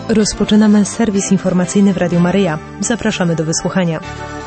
Rozpoczynamy serwis informacyjny w Radiu Maryja. Zapraszamy do wysłuchania.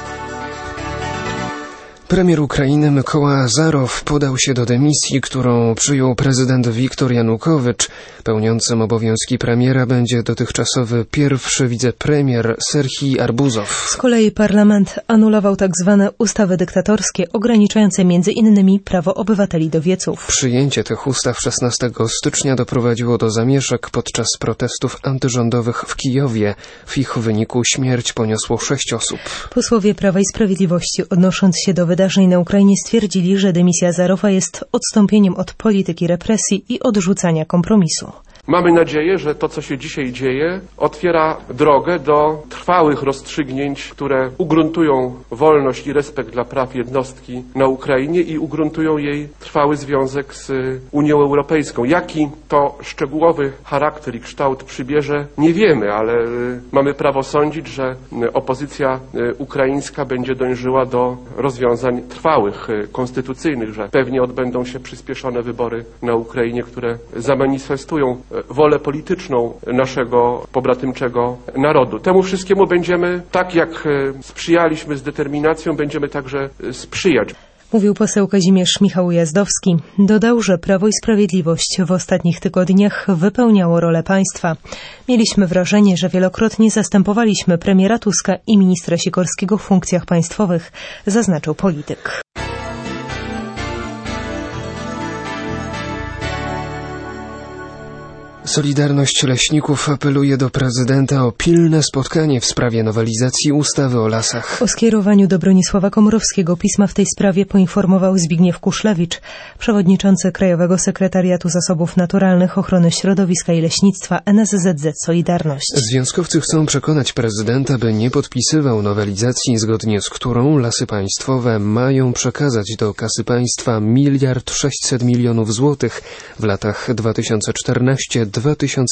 Premier Ukrainy Mykoła Azarow podał się do dymisji, którą przyjął prezydent Wiktor Janukowycz. Pełniącym obowiązki premiera będzie dotychczasowy pierwszy wicepremier Serhij Arbuzow. Z kolei parlament anulował tzw. ustawy dyktatorskie, ograniczające m.in. prawo obywateli do wieców. Przyjęcie tych ustaw 16 stycznia doprowadziło do zamieszek podczas protestów antyrządowych w Kijowie. W ich wyniku śmierć poniosło 6 osób. Posłowie Prawa i Sprawiedliwości, odnosząc się do wydarzeń na Ukrainie, stwierdzili, że dymisja Azarowa jest odstąpieniem od polityki represji i odrzucania kompromisu. Mamy nadzieję, że to, co się dzisiaj dzieje, otwiera drogę do trwałych rozstrzygnięć, które ugruntują wolność i respekt dla praw jednostki na Ukrainie i ugruntują jej trwały związek z Unią Europejską. Jaki to szczegółowy charakter i kształt przybierze, nie wiemy, ale mamy prawo sądzić, że opozycja ukraińska będzie dążyła do rozwiązań trwałych, konstytucyjnych, że pewnie odbędą się przyspieszone wybory na Ukrainie, które zamanifestują wolę polityczną naszego pobratymczego narodu. Temu wszystkiemu będziemy, tak jak sprzyjaliśmy z determinacją, będziemy także sprzyjać. Mówił poseł Kazimierz Michał Ujazdowski. Dodał, że Prawo i Sprawiedliwość w ostatnich tygodniach wypełniało rolę państwa. Mieliśmy wrażenie, że wielokrotnie zastępowaliśmy premiera Tuska i ministra Sikorskiego w funkcjach państwowych, zaznaczył polityk. Solidarność Leśników apeluje do prezydenta o pilne spotkanie w sprawie nowelizacji ustawy o lasach. O skierowaniu do Bronisława Komorowskiego pisma w tej sprawie poinformował Zbigniew Kuszlewicz, przewodniczący Krajowego Sekretariatu Zasobów Naturalnych, Ochrony Środowiska i Leśnictwa NSZZ Solidarność. Związkowcy chcą przekonać prezydenta, by nie podpisywał nowelizacji, zgodnie z którą Lasy Państwowe mają przekazać do kasy państwa 1 600 000 000 złotych w latach 2014-2015,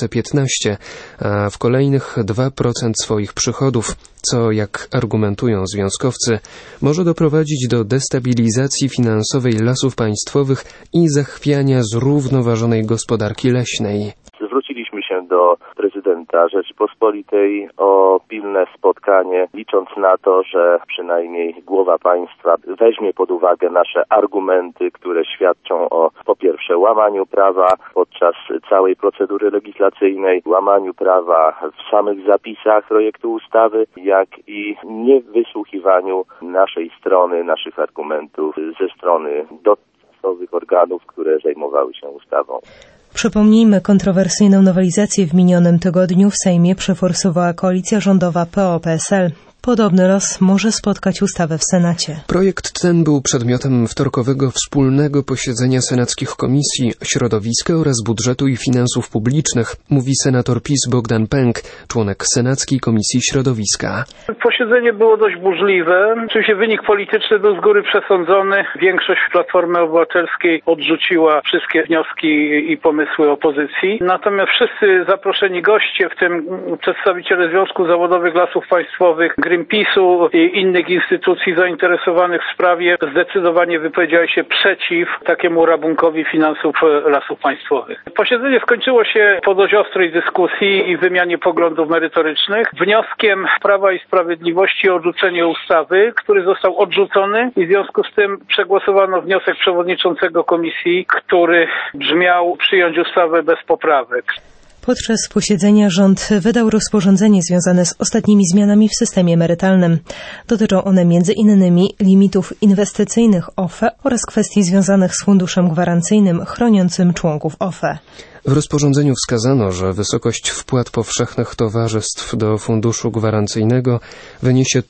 a w kolejnych 2% swoich przychodów, co, jak argumentują związkowcy, może doprowadzić do destabilizacji finansowej lasów państwowych i zachwiania zrównoważonej gospodarki leśnej. Zwróciliśmy się do prezydenta Rzeczypospolitej o pilne spotkanie, licząc na to, że przynajmniej głowa państwa weźmie pod uwagę nasze argumenty, które świadczą o, po pierwsze, łamaniu prawa podczas całej procedury legislacyjnej, łamaniu prawa w samych zapisach projektu ustawy, jak i niewysłuchiwaniu naszej strony, naszych argumentów ze strony dotychczasowych organów, które zajmowały się ustawą. Przypomnijmy, kontrowersyjną nowelizację w minionym tygodniu w Sejmie przeforsowała koalicja rządowa PO-PSL. Podobny los może spotkać ustawę w Senacie. Projekt ten był przedmiotem wtorkowego wspólnego posiedzenia senackich Komisji Środowiska oraz Budżetu i Finansów Publicznych, mówi senator PiS Bogdan Pęk, członek Senackiej Komisji Środowiska. Posiedzenie było dość burzliwe. Oczywiście wynik polityczny był z góry przesądzony. Większość Platformy Obywatelskiej odrzuciła wszystkie wnioski i pomysły opozycji. Natomiast wszyscy zaproszeni goście, w tym przedstawiciele Związku Zawodowych Lasów Państwowych, Greenpeace'u i innych instytucji zainteresowanych w sprawie, zdecydowanie wypowiedziały się przeciw takiemu rabunkowi finansów lasów państwowych. Posiedzenie skończyło się po dość ostrej dyskusji i wymianie poglądów merytorycznych wnioskiem Prawa i Sprawiedliwości o odrzucenie ustawy, który został odrzucony i w związku z tym przegłosowano wniosek przewodniczącego komisji, który brzmiał: przyjąć ustawę bez poprawek. Podczas posiedzenia rząd wydał rozporządzenie związane z ostatnimi zmianami w systemie emerytalnym. Dotyczą one m.in. limitów inwestycyjnych OFE oraz kwestii związanych z funduszem gwarancyjnym chroniącym członków OFE. W rozporządzeniu wskazano, że wysokość wpłat powszechnych towarzystw do funduszu gwarancyjnego wyniesie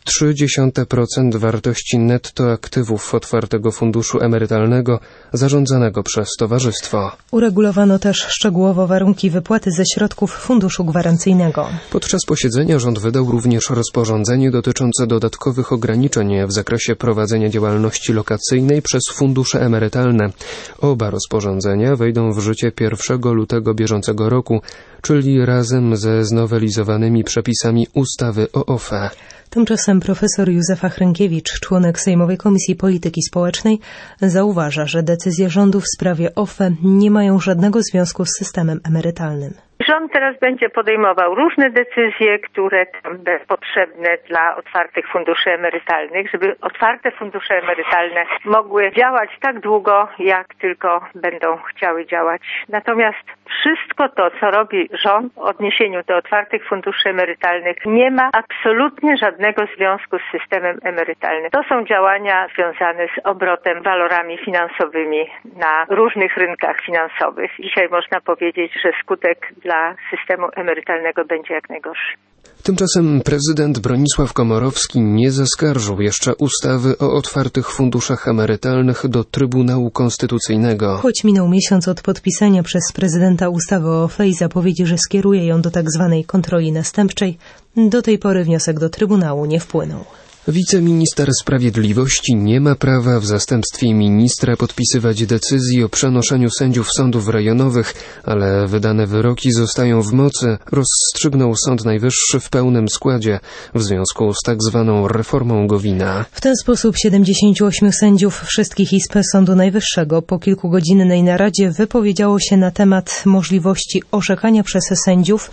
0,3% wartości netto aktywów otwartego funduszu emerytalnego zarządzanego przez towarzystwo. Uregulowano też szczegółowo warunki wypłaty ze środków funduszu gwarancyjnego. Podczas posiedzenia rząd wydał również rozporządzenie dotyczące dodatkowych ograniczeń w zakresie prowadzenia działalności lokacyjnej przez fundusze emerytalne. Oba rozporządzenia wejdą w życie 1 lutego bieżącego roku, czyli razem ze znowelizowanymi przepisami ustawy o OFE. Tymczasem profesor Józefa Hrynkiewicz, członek Sejmowej Komisji Polityki Społecznej, zauważa, że decyzje rządu w sprawie OFE nie mają żadnego związku z systemem emerytalnym. Rząd teraz będzie podejmował różne decyzje, które będą potrzebne dla otwartych funduszy emerytalnych, żeby otwarte fundusze emerytalne mogły działać tak długo, jak tylko będą chciały działać. Natomiast wszystko to, co robi rząd w odniesieniu do otwartych funduszy emerytalnych, nie ma absolutnie żadnego związku z systemem emerytalnym. To są działania związane z obrotem walorami finansowymi na różnych rynkach finansowych. Dzisiaj można powiedzieć, że skutek dla systemu emerytalnego będzie jak najgorszy. Tymczasem prezydent Bronisław Komorowski nie zaskarżył jeszcze ustawy o otwartych funduszach emerytalnych do Trybunału Konstytucyjnego. Choć minął miesiąc od podpisania przez prezydenta ustawy o OFE i zapowiedzi, że skieruje ją do tzw. kontroli następczej, do tej pory wniosek do Trybunału nie wpłynął. Wiceminister Sprawiedliwości nie ma prawa w zastępstwie ministra podpisywać decyzji o przenoszeniu sędziów sądów rejonowych, ale wydane wyroki zostają w mocy, rozstrzygnął Sąd Najwyższy w pełnym składzie w związku z tak zwaną reformą Gowina. W ten sposób 78 sędziów wszystkich izb Sądu Najwyższego po kilkugodzinnej naradzie wypowiedziało się na temat możliwości orzekania przez sędziów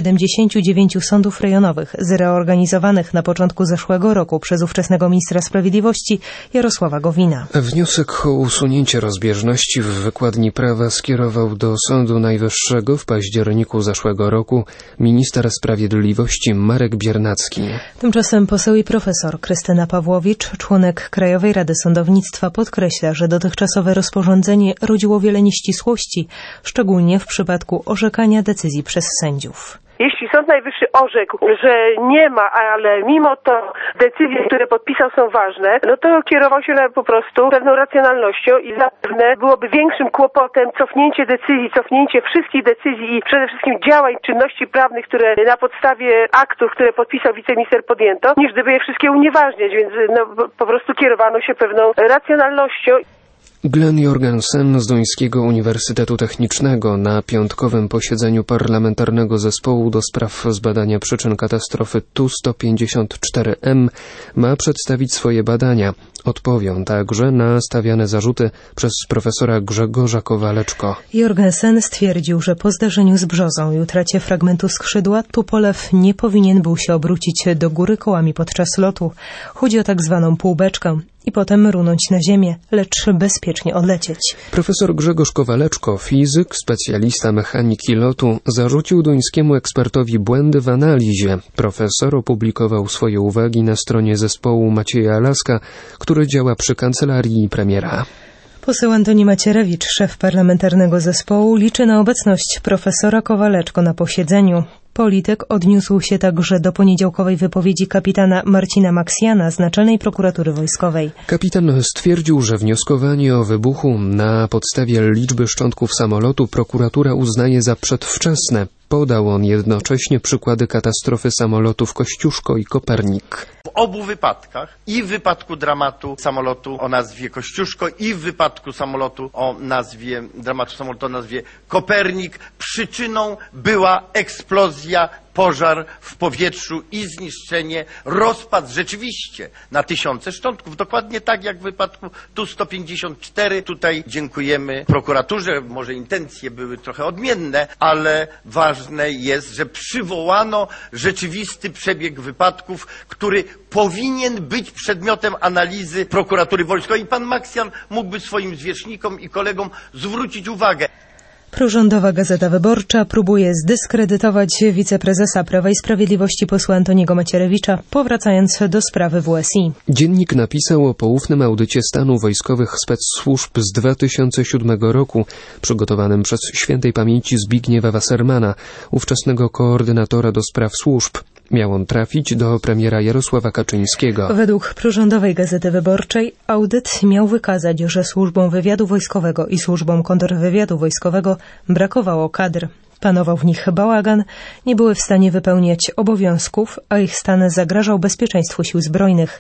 79 sądów rejonowych zreorganizowanych na początku zeszłego roku przez ówczesnego ministra sprawiedliwości Jarosława Gowina. Wniosek o usunięcie rozbieżności w wykładni prawa skierował do Sądu Najwyższego w październiku zeszłego roku minister sprawiedliwości Marek Biernacki. Tymczasem poseł i profesor Krystyna Pawłowicz, członek Krajowej Rady Sądownictwa, podkreśla, że dotychczasowe rozporządzenie rodziło wiele nieścisłości, szczególnie w przypadku orzekania decyzji przez sędziów. Jeśli Sąd Najwyższy orzekł, że nie ma, ale mimo to decyzje, które podpisał, są ważne, no to kierował się po prostu pewną racjonalnością i zapewne byłoby większym kłopotem cofnięcie decyzji, cofnięcie wszystkich decyzji i przede wszystkim działań, czynności prawnych, które na podstawie aktów, które podpisał wiceminister podjęto, niż gdyby je wszystkie unieważniać, więc po prostu kierowano się pewną racjonalnością. Glenn Jorgensen z Duńskiego Uniwersytetu Technicznego na piątkowym posiedzeniu Parlamentarnego Zespołu do spraw zbadania przyczyn katastrofy Tu-154M ma przedstawić swoje badania. Odpowią także na stawiane zarzuty przez profesora Grzegorza Kowaleczko. Jorgensen stwierdził, że po zdarzeniu z brzozą i utracie fragmentu skrzydła Tupolew nie powinien był się obrócić do góry kołami podczas lotu. Chodzi o tak zwaną półbeczkę i potem runąć na ziemię, lecz bezpiecznie odlecieć. Profesor Grzegorz Kowaleczko, fizyk, specjalista mechaniki lotu, zarzucił duńskiemu ekspertowi błędy w analizie. Profesor opublikował swoje uwagi na stronie zespołu Macieja Laska, który działa przy kancelarii premiera. Poseł Antoni Macierewicz, szef parlamentarnego zespołu, liczy na obecność profesora Kowaleczko na posiedzeniu. Polityk odniósł się także do poniedziałkowej wypowiedzi kapitana Marcina Maksjana z Naczelnej Prokuratury Wojskowej. Kapitan stwierdził, że wnioskowanie o wybuchu na podstawie liczby szczątków samolotu prokuratura uznaje za przedwczesne. Podał on jednocześnie przykłady katastrofy samolotów Kościuszko i Kopernik. W obu wypadkach, i w wypadku dramatu samolotu o nazwie Kościuszko, i w wypadku dramatu samolotu o nazwie Kopernik, przyczyną była eksplozja, pożar w powietrzu i zniszczenie, rozpad rzeczywiście na tysiące szczątków. Dokładnie tak jak w wypadku Tu-154. Tutaj dziękujemy prokuraturze. Może intencje były trochę odmienne, ale ważne jest, że przywołano rzeczywisty przebieg wypadków, który powinien być przedmiotem analizy prokuratury wojskowej. I pan Maksjan mógłby swoim zwierzchnikom i kolegom zwrócić uwagę. Prorządowa Gazeta Wyborcza próbuje zdyskredytować wiceprezesa Prawa i Sprawiedliwości posła Antoniego Macierewicza, powracając do sprawy WSI. Dziennik napisał o poufnym audycie stanu wojskowych specsłużb z 2007 roku, przygotowanym przez świętej pamięci Zbigniewa Wassermana, ówczesnego koordynatora do spraw służb. Miał on trafić do premiera Jarosława Kaczyńskiego. Według prorządowej Gazety Wyborczej audyt miał wykazać, że służbom wywiadu wojskowego i służbom kontrwywiadu wojskowego brakowało kadr. Panował w nich bałagan, nie były w stanie wypełniać obowiązków, a ich stan zagrażał bezpieczeństwu sił zbrojnych.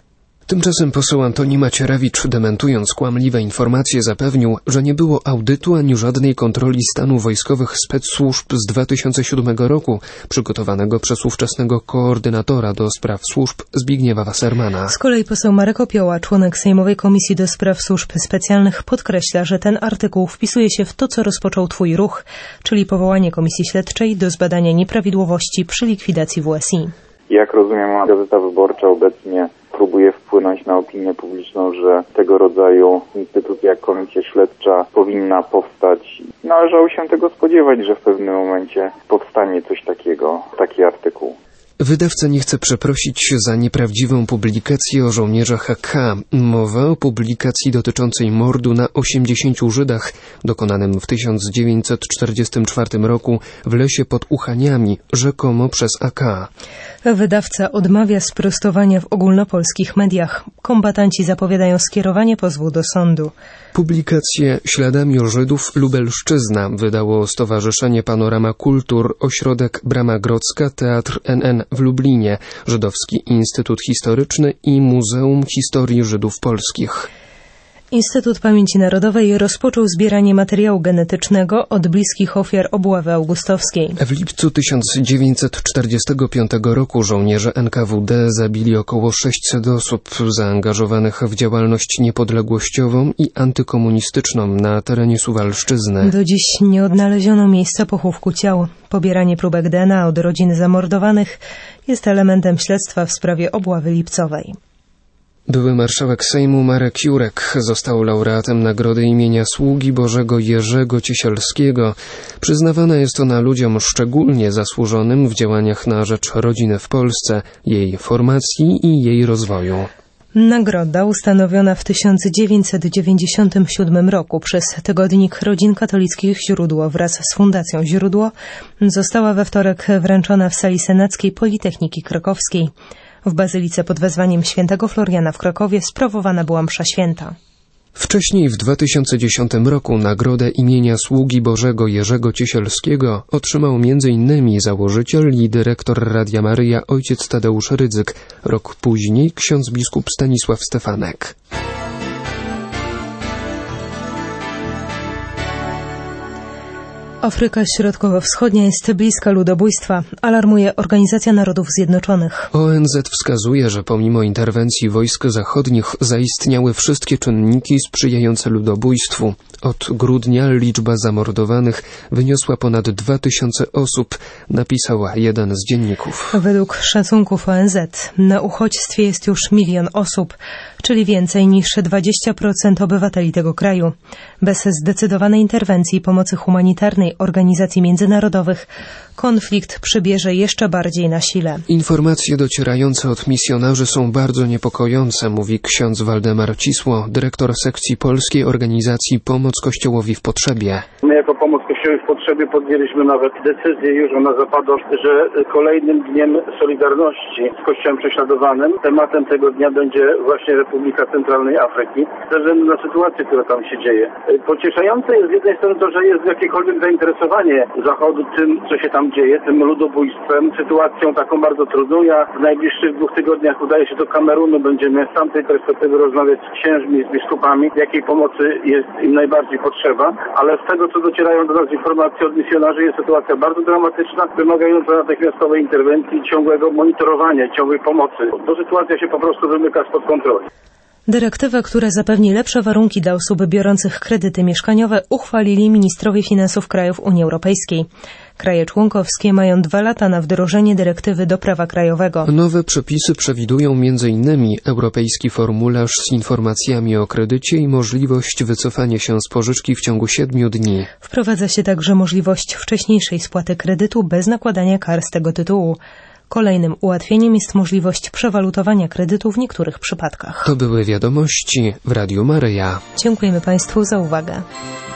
Tymczasem poseł Antoni Macierewicz, dementując kłamliwe informacje, zapewnił, że nie było audytu ani żadnej kontroli stanu wojskowych specsłużb z 2007 roku, przygotowanego przez ówczesnego koordynatora do spraw służb Zbigniewa Wassermana. Z kolei poseł Marek Opioła, członek Sejmowej Komisji do Spraw Służb Specjalnych, podkreśla, że ten artykuł wpisuje się w to, co rozpoczął Twój ruch, czyli powołanie komisji śledczej do zbadania nieprawidłowości przy likwidacji WSI. Jak rozumiem, Gazeta Wyborcza obecnie próbuje wpłynąć na opinię publiczną, że tego rodzaju instytucja jak komisja śledcza powinna powstać. Należało się tego spodziewać, że w pewnym momencie powstanie coś takiego, taki artykuł. Wydawca nie chce przeprosić za nieprawdziwą publikację o żołnierzach AK. Mowa o publikacji dotyczącej mordu na 80 Żydach, dokonanym w 1944 roku w lesie pod Uchaniami, rzekomo przez AK. Wydawca odmawia sprostowania w ogólnopolskich mediach. Kombatanci zapowiadają skierowanie pozwu do sądu. Publikację Śladami Żydów Lubelszczyzna wydało Stowarzyszenie Panorama Kultur, ośrodek Brama Grodzka, Teatr NN w Lublinie, Żydowski Instytut Historyczny i Muzeum Historii Żydów Polskich. Instytut Pamięci Narodowej rozpoczął zbieranie materiału genetycznego od bliskich ofiar obławy augustowskiej. W lipcu 1945 roku żołnierze NKWD zabili około 600 osób zaangażowanych w działalność niepodległościową i antykomunistyczną na terenie Suwalszczyzny. Do dziś nie odnaleziono miejsca pochówku ciał. Pobieranie próbek DNA od rodzin zamordowanych jest elementem śledztwa w sprawie obławy lipcowej. Były marszałek Sejmu Marek Jurek został laureatem Nagrody imienia Sługi Bożego Jerzego Ciesielskiego. Przyznawana jest ona ludziom szczególnie zasłużonym w działaniach na rzecz rodziny w Polsce, jej formacji i jej rozwoju. Nagroda ustanowiona w 1997 roku przez tygodnik Rodzin Katolickich Źródło wraz z Fundacją Źródło została we wtorek wręczona w sali senackiej Politechniki Krakowskiej. W Bazylice pod wezwaniem świętego Floriana w Krakowie sprawowana była msza święta. Wcześniej w 2010 roku nagrodę imienia Sługi Bożego Jerzego Ciesielskiego otrzymał m.in. założyciel i dyrektor Radia Maryja ojciec Tadeusz Rydzyk. Rok później ksiądz biskup Stanisław Stefanek. Afryka Środkowo-Wschodnia jest bliska ludobójstwa, alarmuje Organizacja Narodów Zjednoczonych. ONZ wskazuje, że pomimo interwencji wojsk zachodnich zaistniały wszystkie czynniki sprzyjające ludobójstwu. Od grudnia liczba zamordowanych wyniosła ponad 2000 osób, napisał jeden z dzienników. Według szacunków ONZ na uchodźstwie jest już 1 milion osób, czyli więcej niż 20% obywateli tego kraju. Bez zdecydowanej interwencji i pomocy humanitarnej organizacji międzynarodowych konflikt przybierze jeszcze bardziej na sile. Informacje docierające od misjonarzy są bardzo niepokojące, mówi ksiądz Waldemar Cisło, dyrektor sekcji polskiej organizacji Pomoc Kościołowi w Potrzebie. My jako Pomoc Kościołowi w Potrzebie podjęliśmy nawet decyzję, już ona zapadła, że kolejnym dniem Solidarności z Kościołem prześladowanym tematem tego dnia będzie właśnie Republika Centralnej Afryki, ze względu na sytuację, która tam się dzieje. Pocieszające jest z jednej strony to, że jest jakiekolwiek zainteresowanie Zachodu tym, co się tam dzieje, tym ludobójstwem, sytuacją taką bardzo trudną. Ja w najbliższych 2 tygodniach udaję się do Kamerunu, będziemy z tamtej perspektywy rozmawiać z księżmi, z biskupami, jakiej pomocy jest im najbardziej potrzeba, ale z tego, co docierają do nas informacje od misjonarzy, jest sytuacja bardzo dramatyczna, wymagająca natychmiastowej interwencji, ciągłego monitorowania, ciągłej pomocy, bo sytuacja się po prostu wymyka spod kontroli. Dyrektywę, która zapewni lepsze warunki dla osób biorących kredyty mieszkaniowe, uchwalili ministrowie finansów krajów Unii Europejskiej. Kraje członkowskie mają 2 lata na wdrożenie dyrektywy do prawa krajowego. Nowe przepisy przewidują m.in. europejski formularz z informacjami o kredycie i możliwość wycofania się z pożyczki w ciągu 7 dni. Wprowadza się także możliwość wcześniejszej spłaty kredytu bez nakładania kar z tego tytułu. Kolejnym ułatwieniem jest możliwość przewalutowania kredytu w niektórych przypadkach. To były wiadomości w Radiu Maryja. Dziękujemy Państwu za uwagę.